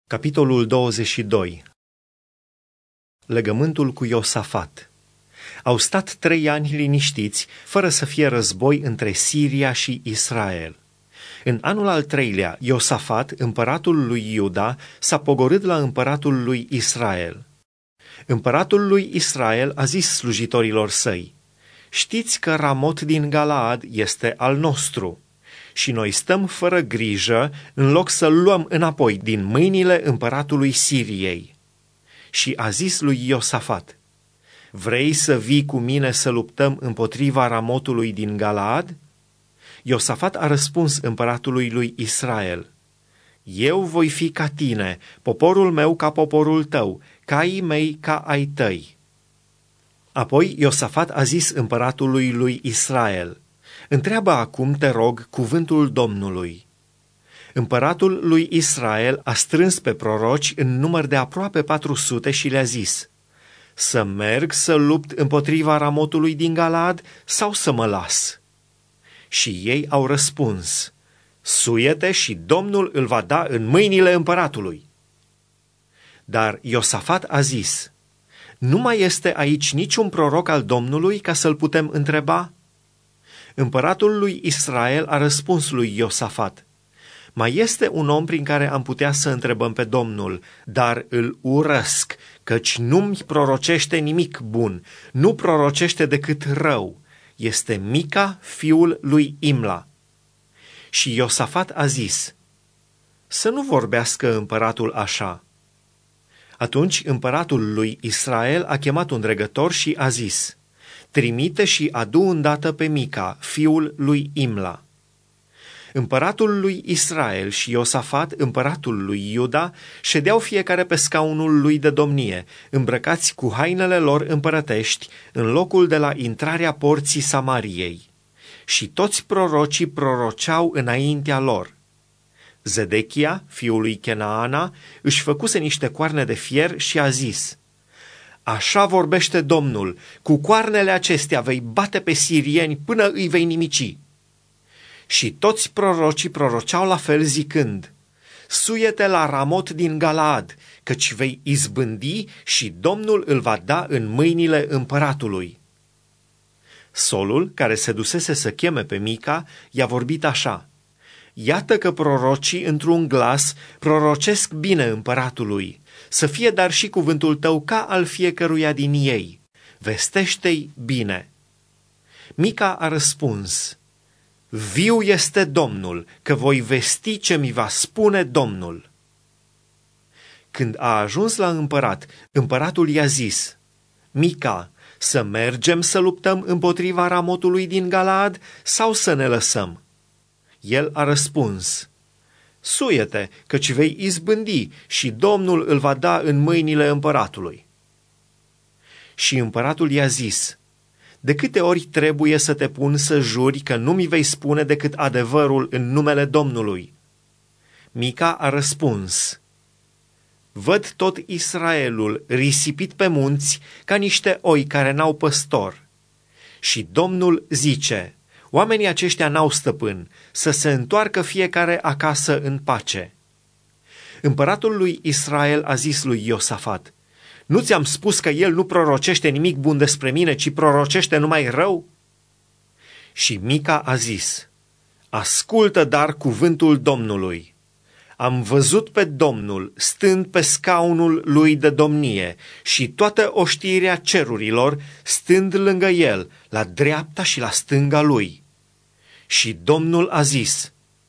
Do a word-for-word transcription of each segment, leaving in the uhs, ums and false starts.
Capitolul douăzeci și doi. Legământul cu Iosafat. Au stat trei ani liniștiți, fără să fie război între Siria și Israel. În anul al treilea, Iosafat, împăratul lui Iuda, s-a pogorât la împăratul lui Israel. Împăratul lui Israel a zis slujitorilor săi: „Știți că Ramot din Galaad este al nostru și noi stăm fără grijă în loc să-l luăm înapoi din mâinile împăratului Siriei.” Și a zis lui Iosafat: „Vrei să vii cu mine să luptăm împotriva Ramotului din Galaad?” Iosafat a răspuns împăratului lui Israel: „Eu voi fi ca tine, poporul meu ca poporul tău, caii mei ca ai tăi.” Apoi Iosafat a zis împăratului lui Israel: „Întreabă acum, te rog, cuvântul Domnului.” Împăratul lui Israel a strâns pe proroci în număr de aproape patru sute și le-a zis: „Să merg să lupt împotriva Ramotului din Galaad sau să mă las?” Și ei au răspuns: „Suie-te și Domnul îl va da în mâinile împăratului.” Dar Iosafat a zis: „Nu mai este aici niciun proroc al Domnului ca să-l putem întreba?” Împăratul lui Israel a răspuns lui Iosafat: „Mai este un om prin care am putea să întrebăm pe Domnul, dar îl urăsc, căci nu-mi prorocește nimic bun, nu prorocește decât rău. Este Mica, fiul lui Imla.” Și Iosafat a zis: „Să nu vorbească împăratul așa.” Atunci împăratul lui Israel a chemat un dregător și a zis: „Trimite și adu îndată pe Mica, fiul lui Imla.” Împăratul lui Israel și Iosafat, împăratul lui Iuda, ședeau fiecare pe scaunul lui de domnie, îmbrăcați cu hainele lor împărătești, în locul de la intrarea porții Samariei. Și toți prorocii proroceau înaintea lor. Zedechia, fiul lui Chenaana, își făcuse niște coarne de fier și a zis: „Așa vorbește Domnul, cu coarnele acestea vei bate pe sirieni până îi vei nimici.” Și toți prorocii proroceau la fel zicând: „Suie-te la Ramot din Galaad, căci vei izbândi și Domnul îl va da în mâinile împăratului.” Solul, care se dusese să cheme pe Mica, i-a vorbit așa: „Iată că prorocii într-un glas prorocesc bine împăratului, să fie dar și cuvântul tău ca al fiecăruia din ei. Vestește-i bine.” Mica a răspuns: „Viu este Domnul, că voi vesti ce mi va spune Domnul.” Când a ajuns la împărat, împăratul i-a zis: „Mica, să mergem să luptăm împotriva Ramotului din Galaad sau să ne lăsăm?” El a răspuns: „Suie-te, căci vei izbândi și Domnul îl va da în mâinile împăratului.” Și împăratul i-a zis: „De câte ori trebuie să te pun să juri că nu mi vei spune decât adevărul în numele Domnului?” Mica a răspuns: „Văd tot Israelul risipit pe munți ca niște oi care n-au păstor. Și Domnul zice: oamenii aceștia n-au stăpân, să se întoarcă fiecare acasă în pace.” Împăratul lui Israel a zis lui Iosafat: „Nu ți-am spus că el nu prorocește nimic bun despre mine, ci prorocește numai rău?” Și Mica a zis: „Ascultă dar cuvântul Domnului. Am văzut pe Domnul stând pe scaunul lui de domnie și toată oștirea cerurilor stând lângă el, la dreapta și la stânga lui. Și Domnul a zis: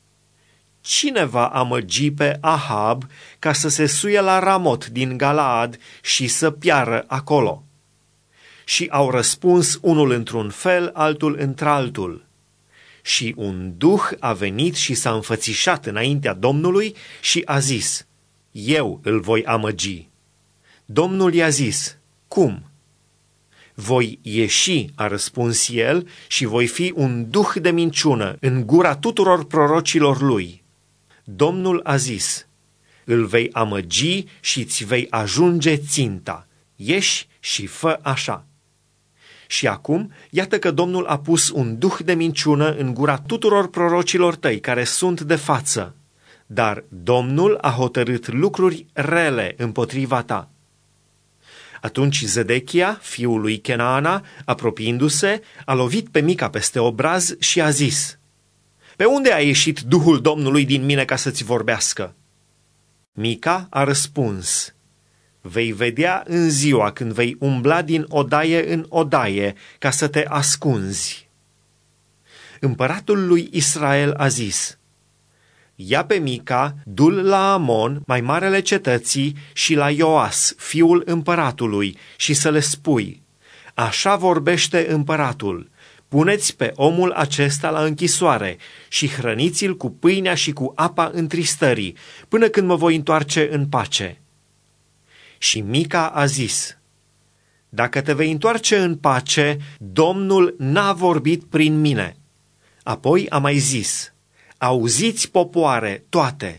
cine va amăgi pe Ahab ca să se suie la Ramot din Galaad și să piară acolo?” Și au răspuns unul într-un fel, altul într-altul. Și un duh a venit și s-a înfățișat înaintea Domnului și a zis: „Eu îl voi amăgi.” Domnul i-a zis: „Cum?” „Voi ieși,” a răspuns el, „și voi fi un duh de minciună în gura tuturor prorocilor lui.” Domnul a zis: „Îl vei amăgi și îți vei ajunge ținta. Ieși și fă așa.” Și acum, iată că Domnul a pus un duh de minciună în gura tuturor prorocilor tăi care sunt de față. dar Domnul a hotărât lucruri rele împotriva ta. Atunci Zedechia, fiul lui Chenaana, apropiindu-se, a lovit pe Mica peste obraz și a zis: Pe unde a ieșit Duhul Domnului din mine ca să-ți vorbească? Mica a răspuns: Vei vedea în ziua când vei umbla din odaie în odaie ca să te ascunzi. Împăratul lui Israel a zis: Ia pe Mica, du-l la Amon, mai marele cetății, și la Ioas, fiul împăratului, și să le spui: Așa vorbește împăratul: puneți pe omul acesta la închisoare și hrăniți-l cu pâinea și cu apa întristării, până când mă voi întoarce în pace. Și Mica a zis: Dacă te vei întoarce în pace, Domnul n-a vorbit prin mine. Apoi a mai zis: Auziți, popoare, toate!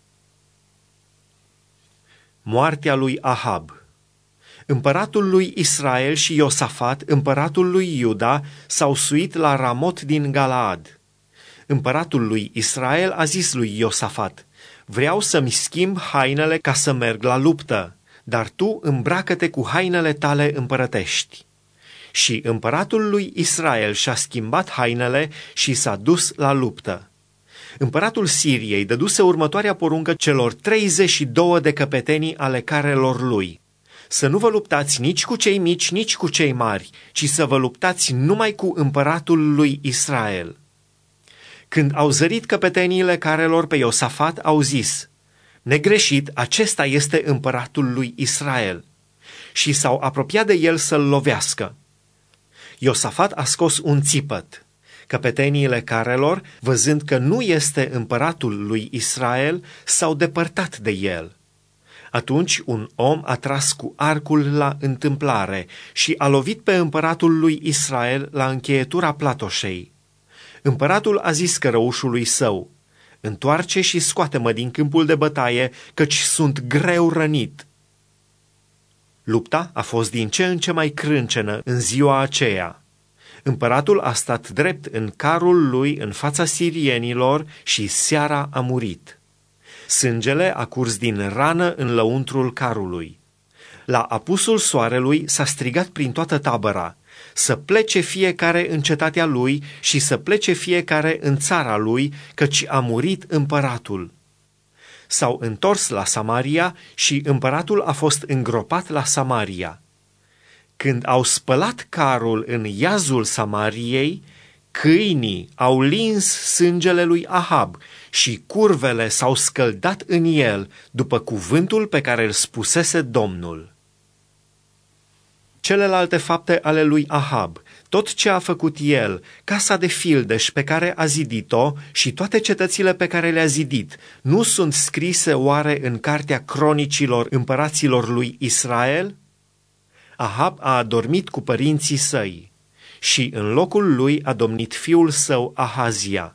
Moartea lui Ahab. Împăratul lui Israel și Iosafat, împăratul lui Iuda, s-au suit la Ramot din Galaad. Împăratul lui Israel a zis lui Iosafat: Vreau să-mi schimb hainele ca să merg la luptă, dar tu îmbracă-te cu hainele tale împărătești. Și împăratul lui Israel și-a schimbat hainele și s-a dus la luptă. Împăratul Siriei dăduse următoarea poruncă celor treizeci și două de căpetenii ale carelor lui: Să nu vă luptați nici cu cei mici, nici cu cei mari, ci să vă luptați numai cu împăratul lui Israel. Când au zărit căpeteniile carelor pe Iosafat, au zis: Negreșit, acesta este împăratul lui Israel. Și s-au apropiat de el să-l lovească. Iosafat a scos un țipăt. Căpeteniile carelor, văzând că nu este împăratul lui Israel, s-au depărtat de el. Atunci un om a tras cu arcul la întâmplare și a lovit pe împăratul lui Israel la încheietura platoșei. Împăratul a zis cărăușului său: Întoarce și scoate-mă din câmpul de bătaie, căci sunt greu rănit. Lupta a fost din ce în ce mai crâncenă în ziua aceea. Împăratul a stat drept în carul lui în fața sirienilor și seara a murit. Sângele a curs din rană în lăuntrul carului. La apusul soarelui s-a strigat prin toată tabăra: Să plece fiecare în cetatea lui și să plece fiecare în țara lui, căci a murit împăratul. S-au întors la Samaria și împăratul a fost îngropat la Samaria. Când au spălat carul în iazul Samariei, câinii au lins sângele lui Ahab și curvele s-au scăldat în el după cuvântul pe care îl spusese Domnul. Celelalte fapte ale lui Ahab, tot ce a făcut el, casa de fildeș pe care a zidit-o și toate cetățile pe care le-a zidit, nu sunt scrise oare în cartea cronicilor împăraților lui Israel? Ahab a adormit cu părinții săi și în locul lui a domnit fiul său Ahazia.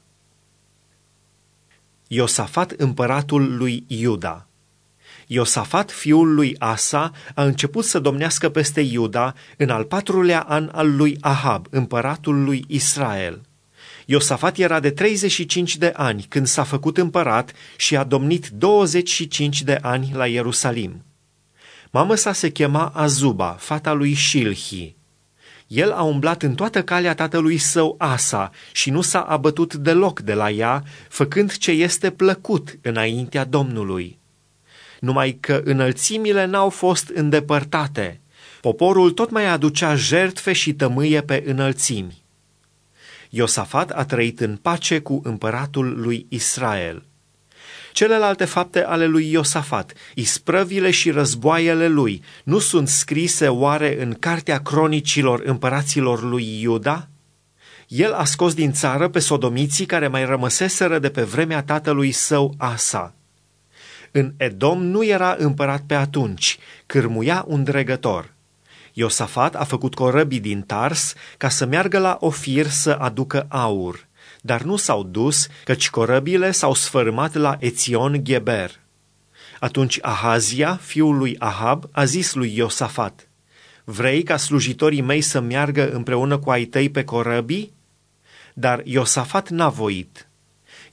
Iosafat, împăratul lui Iuda. Iosafat, fiul lui Asa, a început să domnească peste Iuda în al patrulea an al lui Ahab, împăratul lui Israel. Iosafat era de treizeci și cinci de ani când s-a făcut împărat și a domnit douăzeci și cinci de ani la Ierusalim. Mama sa se chema Azuba, fata lui Șilhi. El a umblat în toată calea tatălui său Asa și nu s-a abătut deloc de la ea, făcând ce este plăcut înaintea Domnului. Numai că înălțimile n-au fost îndepărtate. Poporul tot mai aducea jertfe și tămâie pe înălțimi. Iosafat a trăit în pace cu împăratul lui Israel. Celelalte fapte ale lui Iosafat, isprăvile și războaiele lui, nu sunt scrise oare în cartea cronicilor împăraților lui Iuda? El a scos din țară pe sodomiții care mai rămăseseră de pe vremea tatălui său Asa. În Edom nu era împărat pe atunci, cârmuia un dregător. Iosafat a făcut corăbii din Tars ca să meargă la Ofir să aducă aur, dar nu s-au dus, căci corăbile s-au sfărâmat la Ețion Geber. Atunci Ahazia, fiul lui Ahab, a zis lui Iosafat: Vrei ca slujitorii mei să meargă împreună cu ai tăi pe corăbii? Dar Iosafat n-a voit.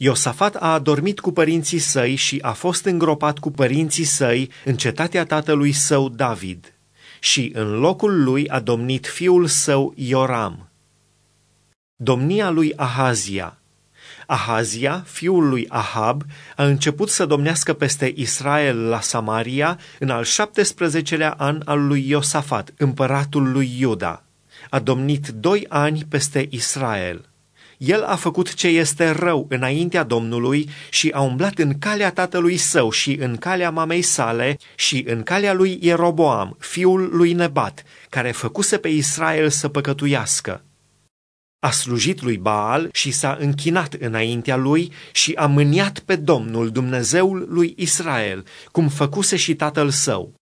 Iosafat a adormit cu părinții săi și a fost îngropat cu părinții săi în cetatea tatălui său David. Și în locul lui a domnit fiul său Ioram. Domnia lui Ahazia. Ahazia, fiul lui Ahab, a început să domnească peste Israel la Samaria în al șaptesprezecelea an al lui Iosafat, împăratul lui Iuda. A domnit doi ani peste Israel. El a făcut ce este rău înaintea Domnului și a umblat în calea tatălui său și în calea mamei sale și în calea lui Ieroboam, fiul lui Nebat, care făcuse pe Israel să păcătuiască. A slujit lui Baal și s-a închinat înaintea lui și a mâniat pe Domnul, Dumnezeul lui Israel, cum făcuse și tatăl său.